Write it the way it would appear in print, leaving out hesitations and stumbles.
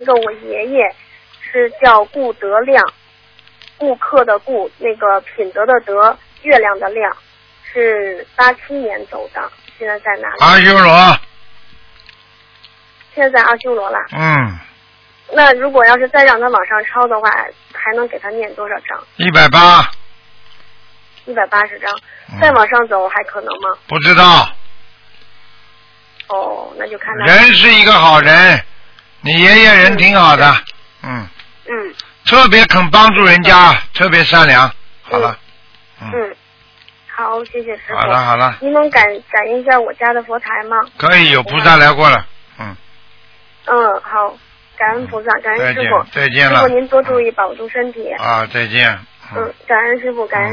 个我爷爷是叫顾德亮，顾客的顾，那个品德的德，月亮的亮，是87年走的，现在在哪里？ 阿修罗。 现在在阿修罗啦。 嗯。 那如果要是再让他往上抄的话，还能给他念多少章 ？180。 180章，再往上走还可能吗？ 不知道。 哦，那就看他。 人是一个好人，你爷爷人挺好的，嗯。特别肯帮助人家，特别善良。好了。 好，谢谢师傅。 好了。 您能感应一下我家的佛台吗？ 可以，有菩萨来过了。 好，感恩菩萨，感恩师傅。 再见了。 师傅您多注意，保重身体。 再见。 感恩师傅，感恩。